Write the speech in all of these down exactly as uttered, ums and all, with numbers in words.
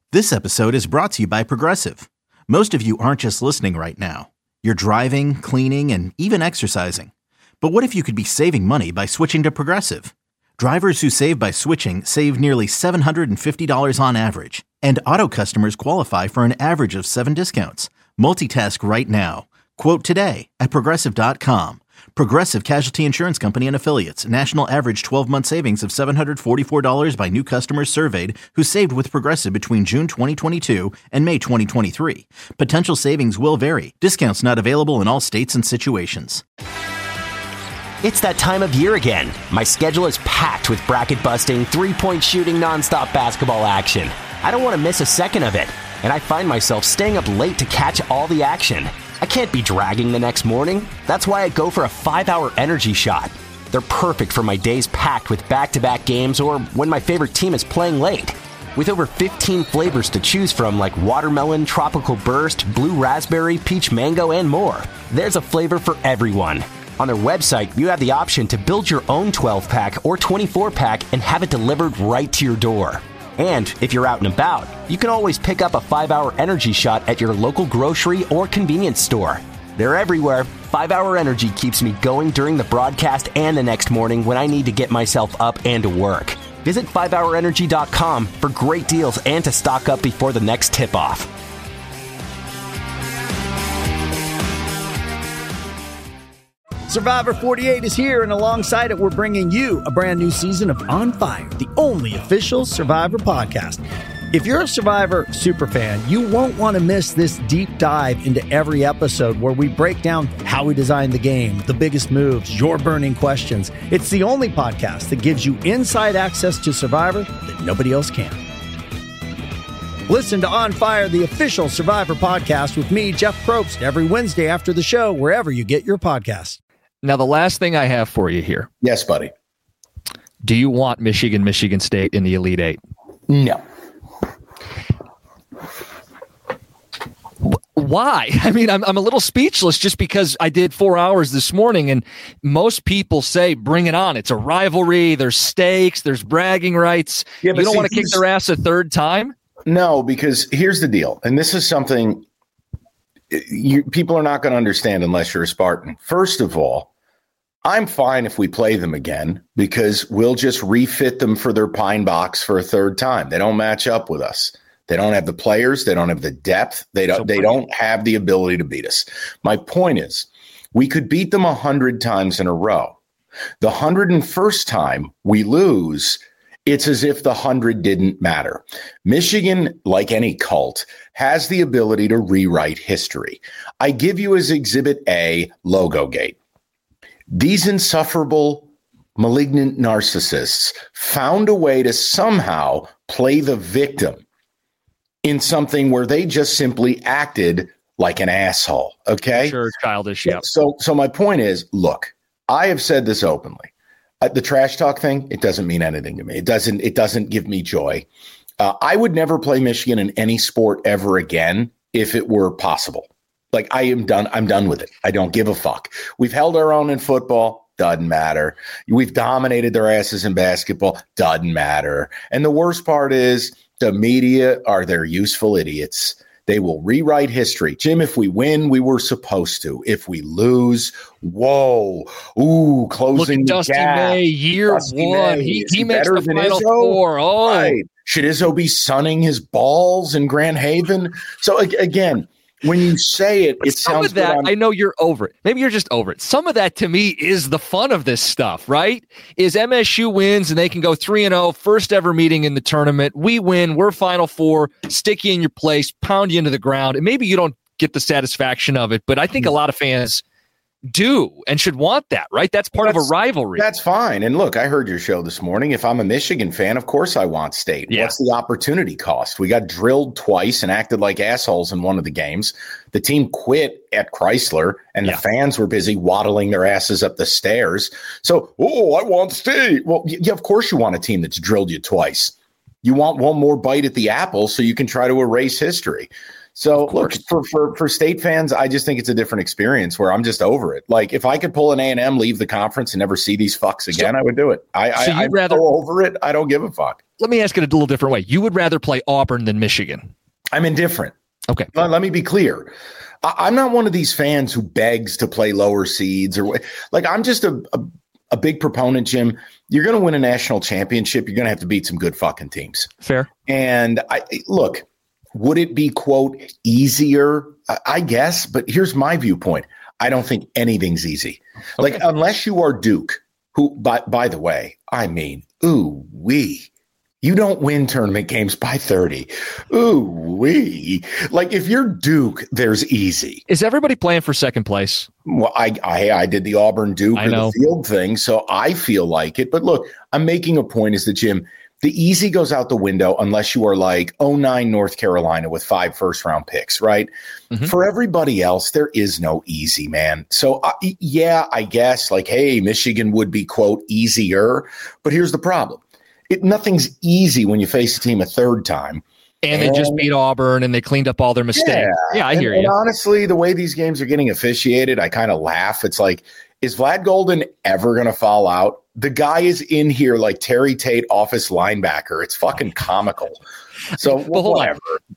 This episode is brought to you by Progressive. Most of you aren't just listening right now. You're driving, cleaning, and even exercising. But what if you could be saving money by switching to Progressive? Drivers who save by switching save nearly seven hundred fifty dollars on average. And auto customers qualify for an average of seven discounts. Multitask right now. Quote today at Progressive dot com. Progressive Casualty Insurance Company and Affiliates. National average twelve-month savings of seven hundred forty-four dollars by new customers surveyed who saved with Progressive between June twenty twenty-two and May twenty twenty-three. Potential savings will vary. Discounts not available in all states and situations. It's that time of year again. My schedule is packed with bracket-busting, three-point shooting, nonstop basketball action. I don't want to miss a second of it, and I find myself staying up late to catch all the action. I can't be dragging the next morning. That's why I go for a five-hour energy shot. They're perfect for my days packed with back-to-back games or when my favorite team is playing late. With over fifteen flavors to choose from like watermelon, tropical burst, blue raspberry, peach mango, and more, there's a flavor for everyone. On their website, you have the option to build your own twelve-pack or twenty-four-pack and have it delivered right to your door. And if you're out and about, you can always pick up a five-hour energy shot at your local grocery or convenience store. They're everywhere. five-hour Energy keeps me going during the broadcast and the next morning when I need to get myself up and to work. Visit five hour energy dot com for great deals and to stock up before the next tip-off. Survivor forty-eight is here, and alongside it, we're bringing you a brand new season of On Fire, the only official Survivor podcast. If you're a Survivor superfan, you won't want to miss this deep dive into every episode where we break down how we designed the game, the biggest moves, your burning questions. It's the only podcast that gives you inside access to Survivor that nobody else can. Listen to On Fire, the official Survivor podcast with me, Jeff Probst, every Wednesday after the show, wherever you get your podcasts. Now, the last thing I have for you here. Yes, buddy. Do you want Michigan, Michigan State in the Elite Eight? No. Why? I mean, I'm I'm a little speechless just because I did four hours this morning, and most people say, bring it on. It's a rivalry. There's stakes. There's bragging rights. Yeah, you don't see, want to kick their ass a third time? No, because here's the deal. And this is something you, people are not going to understand unless you're a Spartan. First of all, I'm fine if we play them again because we'll just refit them for their pine box for a third time. They don't match up with us. They don't have the players. They don't have the depth. They don't, they don't have the ability to beat us. My point is, we could beat them a hundred times in a row. The hundred and first time we lose, it's as if the hundred didn't matter. Michigan, like any cult, has the ability to rewrite history. I give you as Exhibit A, Logogate. These insufferable, malignant narcissists found a way to somehow play the victim in something where they just simply acted like an asshole. Okay. Sure. Childish. Yeah. So, so my point is, look, I have said this openly. Uh, the trash talk thing, it doesn't mean anything to me. It doesn't, it doesn't give me joy. Uh, I would never play Michigan in any sport ever again if it were possible. Like I am done. I'm done with it. I don't give a fuck. We've held our own in football. Doesn't matter. We've dominated their asses in basketball. Doesn't matter. And the worst part is the media are their useful idiots. They will rewrite history. Jim, if we win, we were supposed to. If we lose, whoa, ooh, closing Look at the Dusty gap. May, year Dusty one. May. He, Is he, he makes better the than final Izzo? four. Oh, Right. Should Izzo be sunning his balls in Grand Haven? So again, when you say it, it some sounds of that, good on- I know you're over it. Maybe you're just over it. Some of that to me is the fun of this stuff, right? Is M S U wins and they can go three and oh, first ever meeting in the tournament. We win. We're Final Four, stick you in your place, pound you into the ground. And maybe you don't get the satisfaction of it, but I think a lot of fans do and should want that, right? That's part that's, of a rivalry. That's fine. And look, I heard your show this morning. If I'm a Michigan fan, of course I want State. Yeah. What's the opportunity cost? We got drilled twice and acted like assholes in one of the games. The team quit at Chrysler and yeah. the fans were busy waddling their asses up the stairs. So, oh, I want State. Well, yeah, of course you want a team that's drilled you twice. You want one more bite at the apple so you can try to erase history. So look, for, for for state fans, I just think it's a different experience where I'm just over it. Like if I could pull an A and M, leave the conference, and never see these fucks again, so, I would do it. I, so I, I'm rather, so over it. I don't give a fuck. Let me ask it a little different way. You would rather play Auburn than Michigan? I'm indifferent. Okay. Let, let me be clear. I, I'm not one of these fans who begs to play lower seeds or like I'm just a, a, a big proponent, Jim. You're going to win a national championship. You're going to have to beat some good fucking teams. Fair. And I look. Would it be, quote, easier? I guess, but here's my viewpoint. I don't think anything's easy. Okay. Like, unless you are Duke, who, by, by the way, I mean, ooh, wee. You don't win tournament games by thirty. Ooh, wee. Like, if you're Duke, there's easy. Is everybody playing for second place? Well, I I, I did the Auburn Duke or the field thing, so I feel like it. But look, I'm making a point is that, Jim, the easy goes out the window unless you are like oh nine North Carolina with five first round picks, right? Mm-hmm. For everybody else, there is no easy, man. So, uh, yeah, I guess like, hey, Michigan would be, quote, easier. But here's the problem. It, nothing's easy when you face a team a third time. And, and they just beat Auburn and they cleaned up all their mistakes. Yeah, yeah I and, hear and you. Honestly, the way these games are getting officiated, I kind of laugh. It's like, is Vlad Golden ever going to fall out? The guy is in here like Terry Tate, office linebacker. It's fucking comical. So well, whatever. On.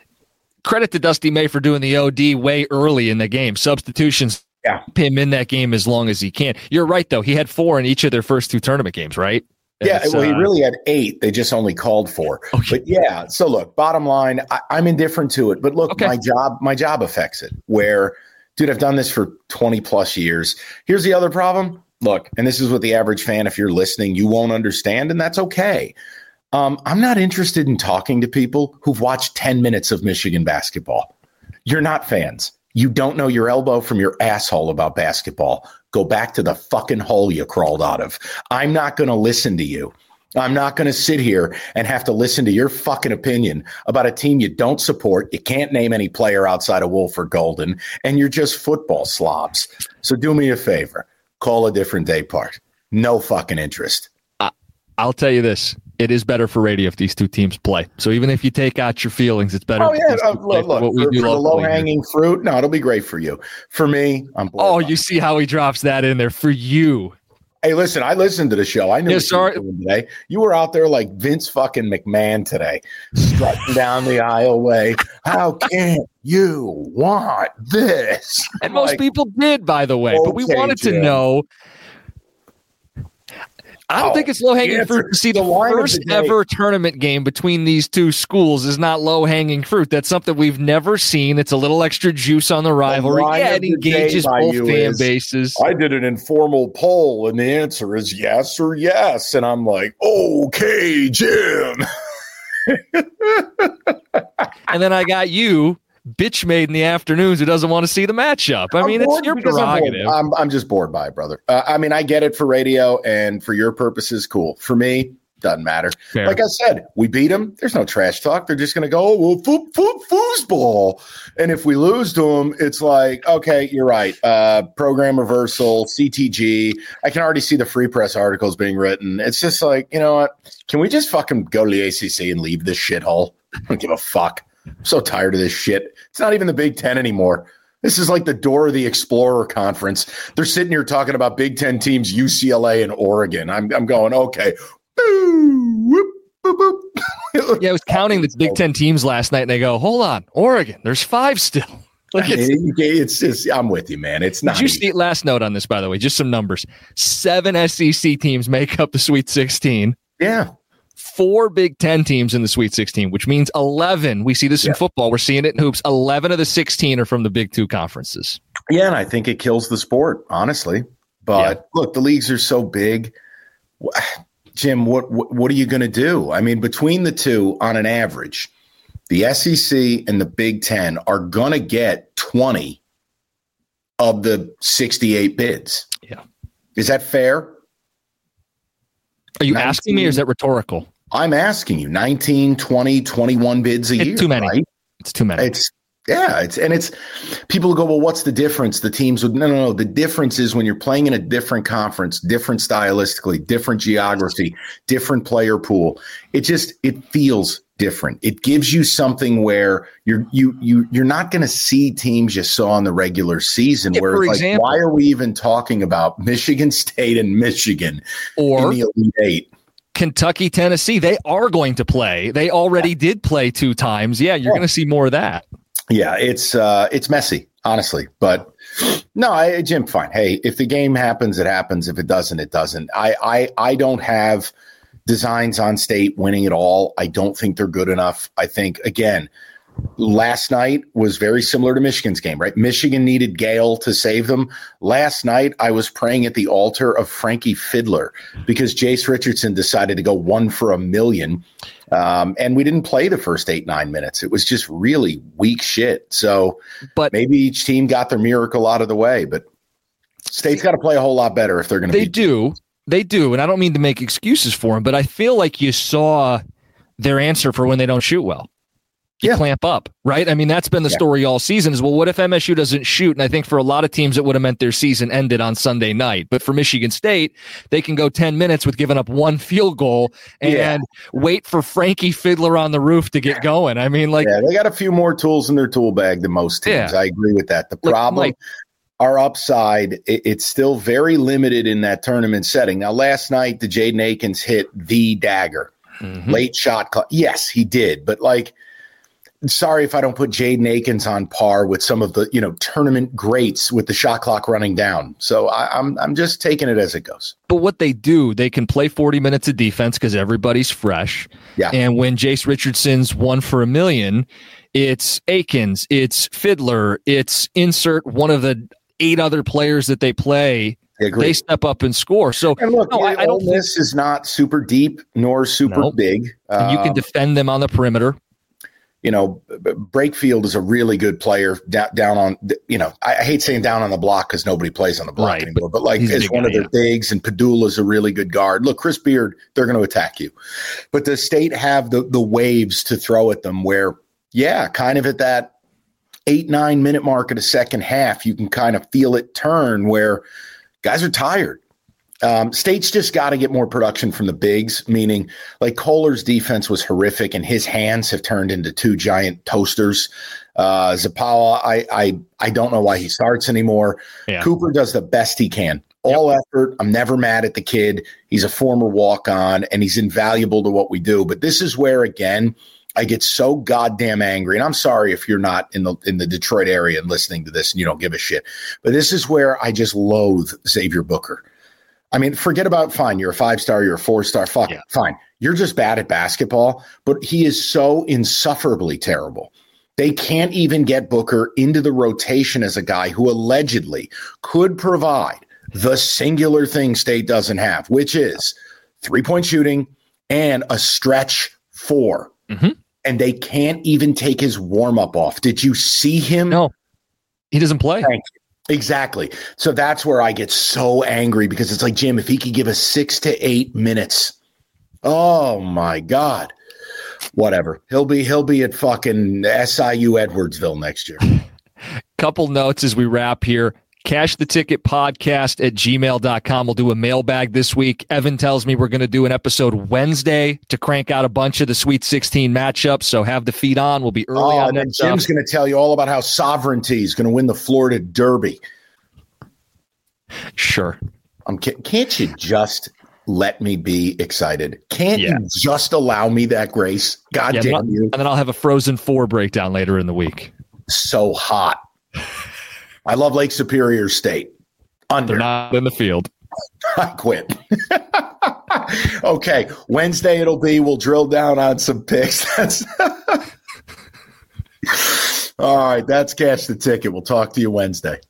Credit to Dusty May for doing the O D way early in the game. Substitutions yeah. him in that game as long as he can. You're right, though. He had four in each of their first two tournament games, right? Yeah, well, he really had eight. They just only called four. Okay. But yeah, so look, bottom line, I, I'm indifferent to it. But look, okay. my job, my job affects it. Where, dude, I've done this for twenty plus years. Here's the other problem. Look, and this is what the average fan, if you're listening, you won't understand, and that's okay. Um, I'm not interested in talking to people who've watched ten minutes of Michigan basketball. You're not fans. You don't know your elbow from your asshole about basketball. Go back to the fucking hole you crawled out of. I'm not going to listen to you. I'm not going to sit here and have to listen to your fucking opinion about a team you don't support. You can't name any player outside of Wolf or Golden, and you're just football slobs. So do me a favor. Call a different day part. No fucking interest. Uh, I'll tell you this. It is better for radio if these two teams play. So even if you take out your feelings, it's better. Oh, yeah. Uh, look, look, for, for, for the low-hanging fruit, no, it'll be great for you. For me, I'm bored. Oh, you see how he drops that in there for you. Hey, listen, I listened to the show. I knew yeah, what sorry. you were doing today. You were out there like Vince fucking McMahon today, strutting down the aisleway. How can you want this? And most like, people did, by the way. Okay, but we wanted Jim. to know. I don't oh, think it's low-hanging fruit to see the, the first ever tournament game between these two schools is not low-hanging fruit. That's something we've never seen. It's a little extra juice on the rivalry. The yeah, it engages both fan bases. I did an informal poll, and the answer is yes or yes. And I'm like, okay, Jim. And then I got you, bitch made in the afternoons who doesn't want to see the matchup. I I'm mean, it's your prerogative. I'm, I'm, I'm just bored by it, brother. Uh, I mean, I get it for radio and for your purposes, cool. For me, doesn't matter. Fair. Like I said, we beat them. There's no trash talk. They're just going to go, oh, well, foot, foot, foosball. And if we lose to them, it's like, okay, you're right. Uh, program reversal, C T G. I can already see the Free Press articles being written. It's just like, you know what? Can we just fucking go to the A C C and leave this shithole? I don't give a fuck. I'm so tired of this shit. It's not even the Big Ten anymore. This is like the Dora the Explorer conference. They're sitting here talking about Big Ten teams, U C L A and Oregon. I'm I'm going, okay. Yeah, I was counting the Big Ten teams last night, and they go, hold on, Oregon, there's five still. Like it's, it's just, I'm with you, man. It's not. Did you see, last note on this, by the way, just some numbers. Seven S E C teams make up the Sweet sixteen. Yeah. Four Big Ten teams in the Sweet sixteen, which means eleven. We see this in yeah. football. We're seeing it in hoops. eleven of the sixteen are from the Big Two conferences. Yeah, and I think it kills the sport, honestly. But yeah. look, the leagues are so big. Jim, what what, what are you going to do? I mean, between the two, on an average, the S E C and the Big Ten are going to get twenty of the sixty-eight bids. Yeah. Is that fair? Are you nineteen, asking me, or is that rhetorical? I'm asking you. nineteen, twenty, twenty-one bids a it's year. Too many. Right? It's too many. It's yeah. It's and it's people go, well, what's the difference? The teams would no, no, no. The difference is when you're playing in a different conference, different stylistically, different geography, different player pool. It just it feels different. It gives you something where you're you you you're not going to see teams you saw in the regular season. Yeah, where for it's example, like, why are we even talking about Michigan State and Michigan or in the Elite Eight? Kentucky, Tennessee? They are going to play. They already yeah. did play two times. Yeah, you're yeah. going to see more of that. Yeah, it's uh, it's messy, honestly, but. No, I, Jim, fine. Hey, if the game happens, it happens. If it doesn't, it doesn't. I, I, I don't have designs on State winning it all. I don't think they're good enough. I think, again, last night was very similar to Michigan's game, right? Michigan needed Gale to save them. Last night, I was praying at the altar of Frankie Fiddler because Jace Richardson decided to go one for a million. Um, and we didn't play the first eight, nine minutes. It was just really weak shit. So but maybe each team got their miracle out of the way, but State's got to play a whole lot better if they're going to. They do. They do. And I don't mean to make excuses for them, but I feel like you saw their answer for when they don't shoot well. You yeah. clamp up, right? I mean, that's been the yeah. story all season is, well, what if M S U doesn't shoot? And I think for a lot of teams, it would have meant their season ended on Sunday night. But for Michigan State, they can go ten minutes with giving up one field goal and yeah. wait for Frankie Fiddler on the roof to get going. I mean, like, yeah, they got a few more tools in their tool bag than most teams. Yeah. I agree with that. The problem, like, our upside, it, it's still very limited in that tournament setting. Now, last night, the Jaden Akins hit the dagger, mm-hmm. late shot clock. Yes, he did. But like, sorry if I don't put Jaden Akins on par with some of the, you know, tournament greats with the shot clock running down. So I, I'm I'm just taking it as it goes. But what they do, they can play forty minutes of defense because everybody's fresh. Yeah. And when Jace Richardson's one for a million, it's Akins, it's Fiddler, it's insert one of the eight other players that they play. They step up and score. So and look, no, I, I don't. This is not super deep nor super nope. big. And you can defend them on the perimeter. You know, Brakefield is a really good player da- down on, you know, I, I hate saying down on the block because nobody plays on the block right, anymore, but, but like as one guy, of their yeah. bigs, and Padula is a really good guard. Look, Chris Beard, they're going to attack you. But the State have the, the waves to throw at them where, yeah, kind of at that eight, nine minute mark of the second half, you can kind of feel it turn where guys are tired. Um, State's just got to get more production from the bigs, meaning like Kohler's defense was horrific and his hands have turned into two giant toasters. Uh, Zapawa, I, I, I don't know why he starts anymore. Yeah. Cooper does the best he can. All yep. effort. I'm never mad at the kid. He's a former walk-on and he's invaluable to what we do. But this is where, again, I get so goddamn angry. And I'm sorry if you're not in the in the Detroit area and listening to this and you don't give a shit. But this is where I just loathe Xavier Booker. I mean, forget about fine. You're a five-star, you're a four-star. Fuck yeah. Fine. You're just bad at basketball, but he is so insufferably terrible. They can't even get Booker into the rotation as a guy who allegedly could provide the singular thing State doesn't have, which is three-point shooting and a stretch four. Mm-hmm. And they can't even take his warm-up off. Did you see him? No, he doesn't play. Thank you. Exactly. So that's where I get so angry because it's like, Jim, if he could give us six to eight minutes, oh my God, whatever. He'll be, he'll be at fucking S I U Edwardsville next year. Couple notes as we wrap here. Cash the Ticket podcast at gmail dot com. We'll do a mailbag this week. Evan tells me we're going to do an episode Wednesday to crank out a bunch of the Sweet sixteen matchups. So have the feed on. We'll be early oh, on. And then Jim's going to tell you all about how Sovereignty is going to win the Florida Derby. Sure. Um, can, can't you just let me be excited? Can't yeah. you just allow me that grace? God yeah, damn you. And then I'll have a Frozen four breakdown later in the week. So hot. I love Lake Superior State. Under. They're not in the field. I quit. Okay. Wednesday it'll be. We'll drill down on some picks. That's all right. That's Cash the Ticket. We'll talk to you Wednesday.